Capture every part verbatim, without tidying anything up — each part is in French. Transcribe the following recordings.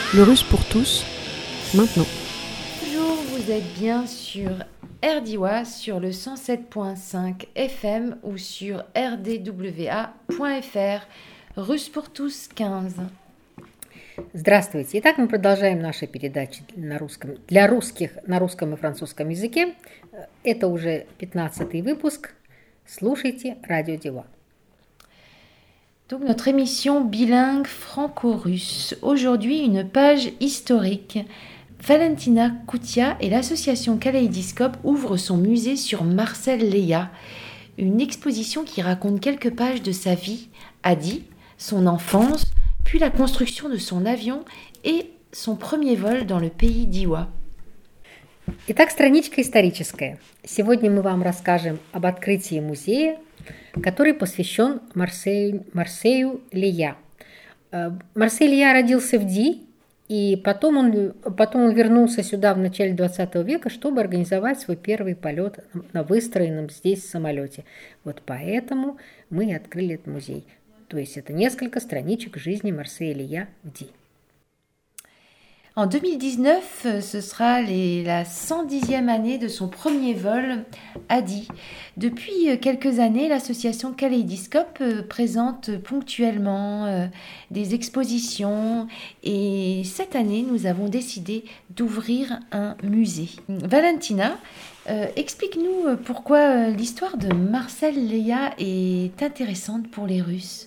Le russe pour tous, maintenant. Bonjour, vous êtes bien sur R D I W A sur le cent sept virgule cinq F M ou sur r d w a point f r. Russe pour tous quinze. Здравствуйте. Итак, мы продолжаем наши передачи на русском, для русских на русском и французском языке. Это уже пятнадцатый выпуск. Слушайте Радио Дива. Donc notre émission bilingue franco-russe. Aujourd'hui, une page historique. Valentina Koutia et l'association Kaléidoscope ouvrent son musée sur Marcel Leya. Une exposition qui raconte quelques pages de sa vie, Adi, son enfance, puis la construction de son avion et son premier vol dans le pays d'Iwa. Итак, страничка историческая. Сегодня мы вам расскажем об открытии музея, который посвящен Марсею, Марсею Лея. Марсель Лея родился в Ди, и потом он, потом он вернулся сюда в начале двадцатого века, чтобы организовать свой первый полет на выстроенном здесь самолете. Вот поэтому мы и открыли этот музей. То есть это несколько страничек жизни Марселя Лея в Ди. En deux mille dix-neuf, ce sera les, la cent dixième année de son premier vol à Di. Depuis quelques années, l'association Kaléidoscope présente ponctuellement euh, des expositions et cette année, nous avons décidé d'ouvrir un musée. Valentina, euh, explique-nous pourquoi l'histoire de Marcel Leya est intéressante pour les Russes.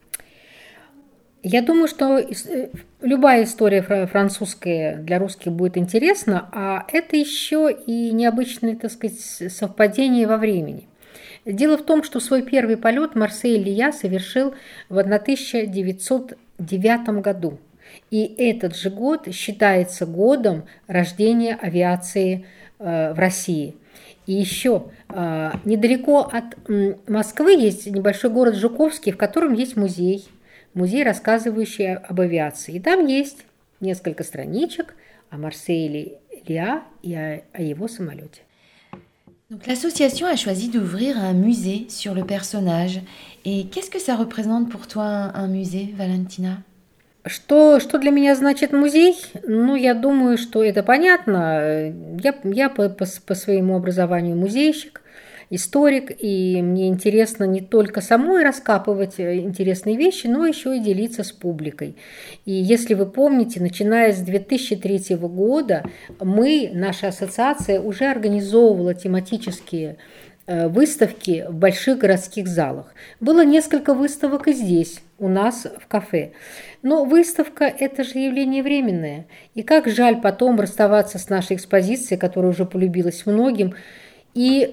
Я думаю, что любая история французская для русских будет интересна, а это еще и необычное, так сказать, совпадение во времени. Дело в том, что свой первый полет Марсель Лея совершил в тысяча девятьсот девятом году. И этот же год считается годом рождения авиации э, в России. И еще э, недалеко от э, Москвы есть небольшой город Жуковский, в котором есть музей. Музей, рассказывающий об авиации. И там есть несколько страничек о Марселе Лея и о, о его самолете. Donc, l'association a choisi d'ouvrir un musée sur le personnage. Et qu'est-ce que ça représente pour toi un, un musée, Valentina? Что, что для меня значит музей? Ну, я думаю, что это понятно. Я, я по, по, по своему образованию музейщик, историк, и мне интересно не только самой раскапывать интересные вещи, но еще и делиться с публикой. И если вы помните, начиная с две тысячи третьего года мы, наша ассоциация, уже организовывала тематические выставки в больших городских залах. Было несколько выставок и здесь, у нас в кафе. Но выставка – это же явление временное. И как жаль потом расставаться с нашей экспозицией, которая уже полюбилась многим, и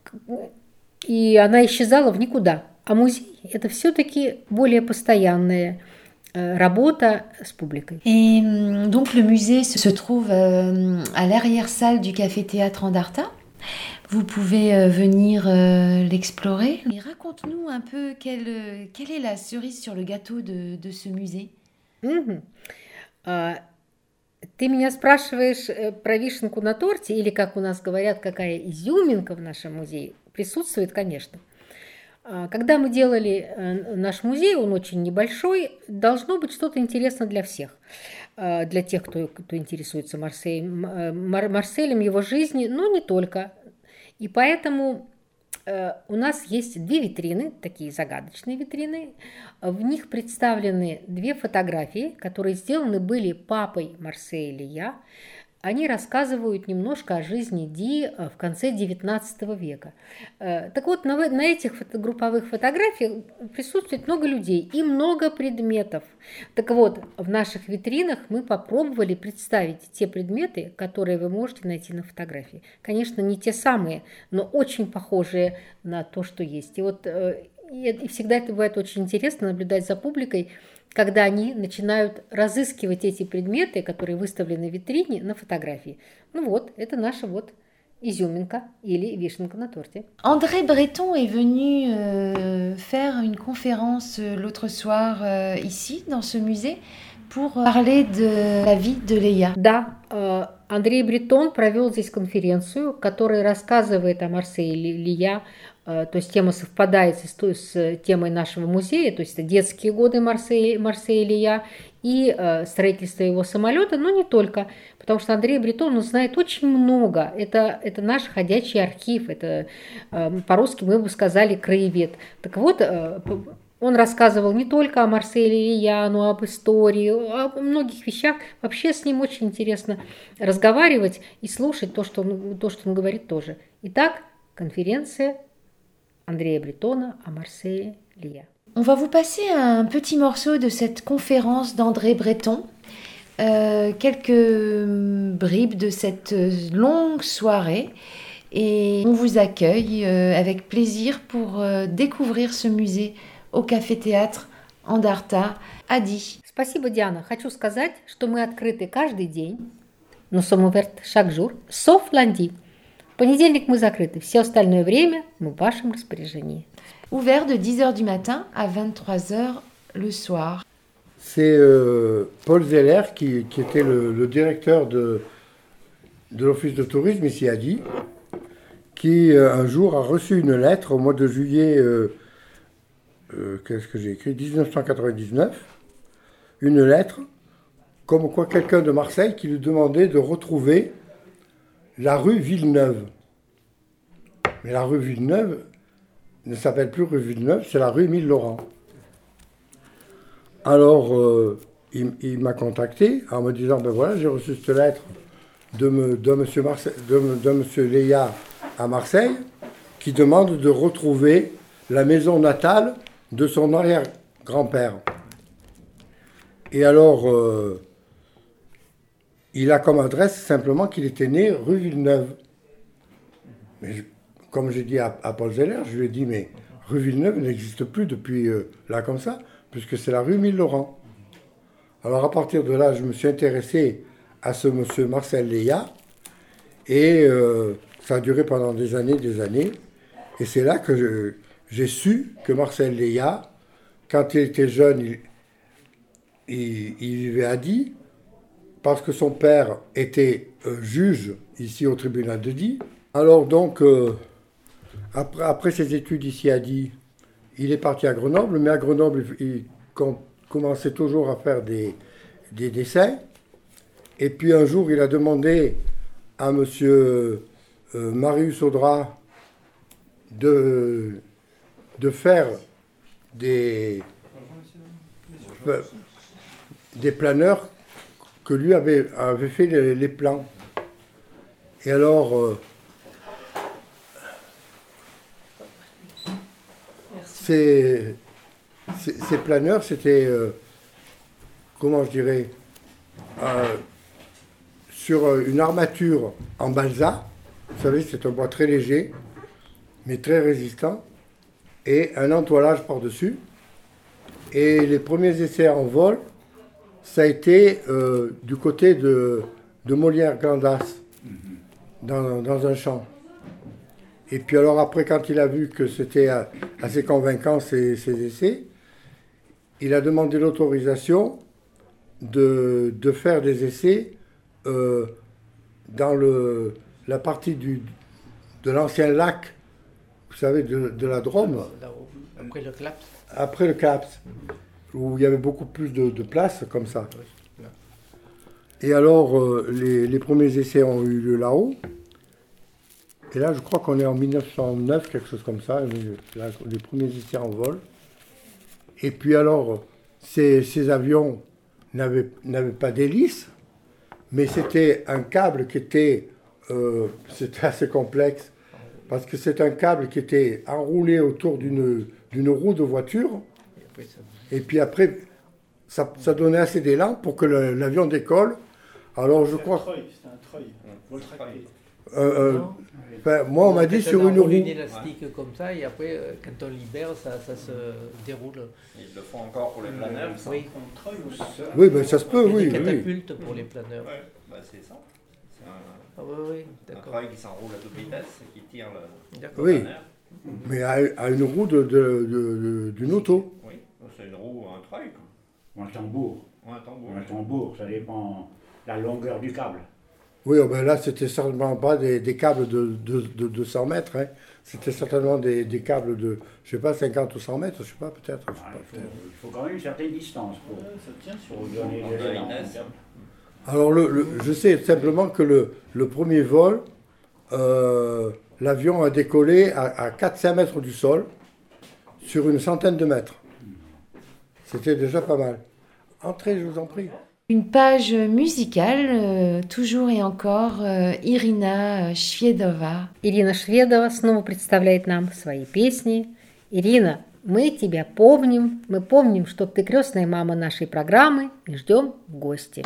И она исчезала в никуда. А музей – это все-таки более постоянная работа с публикой. Et donc le musée se trouve à l'arrière-salle du café-théâtre Andarta. Vous pouvez venir l'explorer. Et raconte-nous un peu quelle, quelle est la cerise sur le gâteau de, de ce musée. Mm-hmm. Uh, Ты меня спрашиваешь про вишенку на торте, или, как у нас говорят, какая изюминка в нашем музее? Присутствует, конечно. Когда мы делали наш музей, он очень небольшой, должно быть что-то интересно для всех. Для тех, кто, кто интересуется Марселем, Марселем, его жизнью, но не только. И поэтому у нас есть две витрины, такие загадочные витрины. В них представлены две фотографии, которые сделаны были папой Марселя Лея. Они рассказывают немножко о жизни Ди в конце девятнадцатого века. Так вот, на, на этих фото, групповых фотографиях присутствует много людей и много предметов. Так вот, в наших витринах мы попробовали представить те предметы, которые вы можете найти на фотографии. Конечно, не те самые, но очень похожие на то, что есть. И вот и всегда это бывает очень интересно наблюдать за публикой, когда они начинают разыскивать эти предметы, которые выставлены в витрине, на фотографии. Ну вот, это наша вот изюминка или вишенка на торте. André Breton est venu euh, faire une conférence euh, l'autre soir euh, ici, dans ce musée, pour parler de la vie de Leya. Да, э, Андрей Бретон провел здесь конференцию, которая рассказывает о Марселе Лия, то есть тема совпадает с темой нашего музея, то есть это детские годы Марселя, Марселя Лия и строительство его самолета, но не только, потому что Андрей Бретон он знает очень много, это, это наш ходячий архив, это по-русски мы бы сказали краевед. Так вот, он рассказывал не только о Марселе Лия, но об истории, о многих вещах. Вообще с ним очень интересно разговаривать и слушать то, что он, то, что он говорит тоже. Итак, конференция Андрея Бретона о Марселе Лия. On va vous passer un petit morceau de cette conférence d'André Breton, euh, quelques bribes de cette longue soirée. Et on vous accueille euh, avec plaisir pour euh, découvrir ce musée au Café-Théâtre Андарта, Adi. Спасибо, Диана. Хочу сказать, что мы открыты каждый день, nous sommes ouverts chaque jour, sauf lundi. В понедельник мы закрыты, все остальное время мы в вашем распоряжении. Ouvert de dix heures du matin à vingt-trois heures le soir. C'est euh, Paul Zeller qui, qui était le, le directeur de, de l'Office de tourisme ici à Adi, qui euh, un jour a reçu une lettre au mois de juillet, euh, euh, qu'est-ce que j'ai écrit, dix-neuf cent quatre-vingt-dix-neuf, une lettre comme quoi quelqu'un de Marseille qui lui demandait de retrouver la rue Villeneuve. Mais la rue Villeneuve ne s'appelle plus rue Villeneuve, c'est la rue Émile Laurent. Alors, euh, il, il m'a contacté en me disant, ben voilà, j'ai reçu cette lettre de, me, de, monsieur Marse- de, de monsieur Léa à Marseille, qui demande de retrouver la maison natale de son arrière-grand-père. Et alors, euh, il a comme adresse simplement qu'il était né rue Villeneuve. Mais je, comme j'ai dit à, à Paul Zeller, je lui ai dit, mais rue Villeneuve n'existe plus depuis euh, là comme ça, puisque c'est la rue Émile Laurent. Alors à partir de là, je me suis intéressé à ce monsieur Marcel Léa, et euh, ça a duré pendant des années, des années, et c'est là que je, j'ai su que Marcel Léa, quand il était jeune, il, il, il vivait à Die, parce que son père était euh, juge ici au tribunal de Die. Alors donc, euh, après, après ses études ici à Die, il est parti à Grenoble, mais à Grenoble, il com- commençait toujours à faire des, des dessins. Et puis un jour, il a demandé à monsieur euh, Marius Audra de, de faire des, euh, des planeurs que lui avait, avait fait les, les plans. Et alors, euh, ces, ces, ces planeurs, c'était, euh, comment je dirais, euh, sur une armature en balsa. Vous savez, c'est un bois très léger, mais très résistant, et un entoilage par-dessus. Et les premiers essais en vol, ça a été euh, du côté de, de Molière-Glandas, dans, dans un champ. Et puis alors après, quand il a vu que c'était assez convaincant ces, ces essais, il a demandé l'autorisation de, de faire des essais euh, dans le, la partie du, de l'ancien lac, vous savez, de, de la Drôme. Après le Claps. Après le Claps, où il y avait beaucoup plus de, de place comme ça. Et alors, euh, les, les premiers essais ont eu lieu là-haut. Et là, je crois qu'on est en mille neuf cent neuf, quelque chose comme ça, les, là, les premiers essais en vol. Et puis alors, ces, ces avions n'avaient, n'avaient pas d'hélice, mais c'était un câble qui était, euh, c'était assez complexe, parce que c'est un câble qui était enroulé autour d'une, d'une roue de voiture, et puis après, ça, ça donnait assez d'élan pour que le, l'avion décolle. Alors je crois... C'est un treuil, voltracté. Euh, euh, ben, moi, on m'a dit sur une roue. une élastique comme ça, et après, euh, quand on libère, ça, ça se déroule. Ils le font encore pour les planeurs, ça. Oui. Un treuil ou ça? Oui, ben ça se peut, Il y a oui. des oui. catapultes pour les planeurs. Ouais, bah c'est ça. C'est un, Ah oui, oui, un d'accord. treuil qui s'enroule à toute vitesse et qui tire le, D'accord. Oui, planeur. mais à, à une roue de, de, de- de- d'une auto. Oui, c'est une roue, un treuil, quoi. Ou un tambour. Ou un tambour. Ou un tambour, ça dépend de la longueur du câble. Oui, oh ben là, c'était certainement pas des, des câbles de, de, de deux cents mètres. Hein. C'était certainement des, des câbles de, je sais pas, cinquante ou cent mètres, je sais pas, peut-être. Je sais Ah, pas, il, faut, peut-être. il faut quand même une certaine distance pour, Ça tient sur pour le donner On les a éléments. Inès. Alors, le, le- je sais simplement que le, le premier vol, euh, l'avion a décollé à, à quatre à cinq mètres du sol, sur une centaine de mètres. C'était déjà pas mal. Entrez, je vous en prie. Une page musicale, euh, toujours et encore, euh, Irina Shvedova. Ирина Шведова снова представляет нам свои песни. Ирина, мы тебя помним. Мы помним, что ты крестная мама нашей программы и ждем в гости.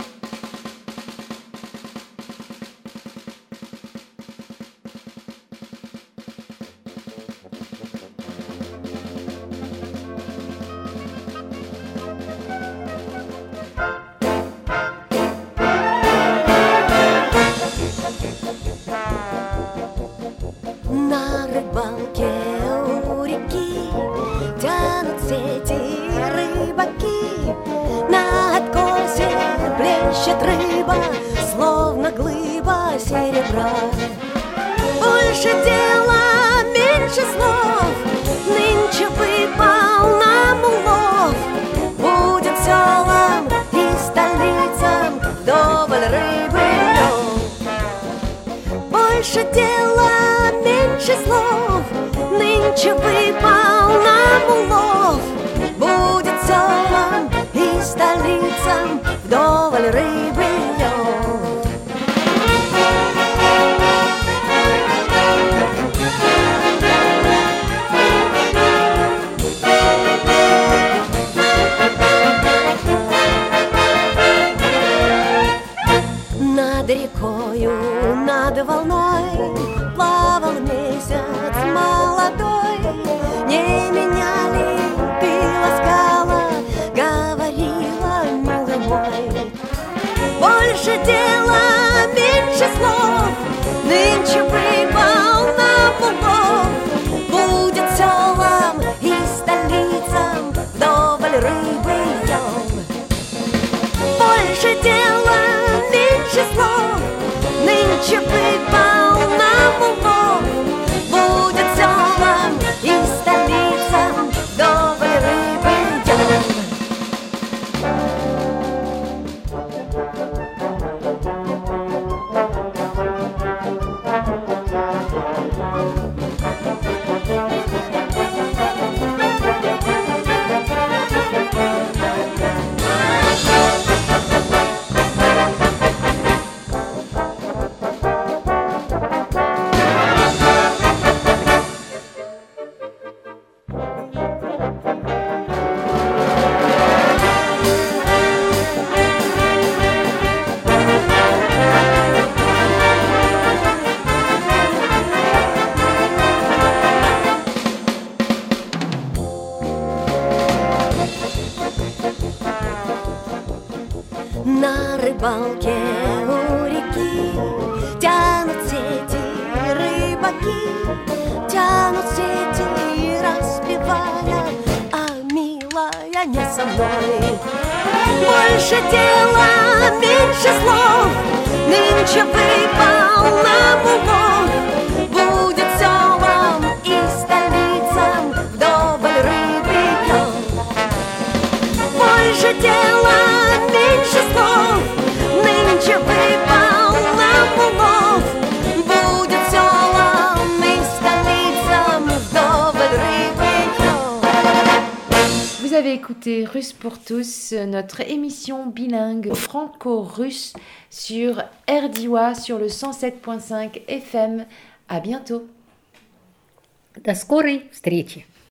На рыбалке у реки тянут сети рыбаки. На откосе блещет рыба, словно глыба серебра. Больше дела, меньше слов, нынче выпал нам улов. Будет селам и столицам вдоволь рыбы лёг. Больше дела, меньше слов, нынче выпал нам улов. Будет селам и столицам вдоволь рыбы лёг. Над рекою, над волной плавал месяц молодой. Не меня ли ты ласкала, говорила, милый мой? Больше дела, меньше слов, нынче выпал нам улов. Будет селам и столицам вдоволь рыбы ел. Больше дела, меньше слов, нынче выпал нам улов. Будет селам и столицам вдоволь рыбы ел. На рыбалке у реки тянут сети рыбаки, тянут сети, распевая, а милая не со мной. Больше дела, меньше слов, нынче выпал нам улов. Будет селам и столицам вдоволь рыбы ел. Больше дела, меньше слов, нынче выпал нам улов. Будет селам и столицам вдоволь рыбы ел. Vous avez écouté Russe pour tous, notre émission bilingue franco-russe sur R D I W A sur le cent sept virgule cinq F M. À bientôt. До скорой встречи!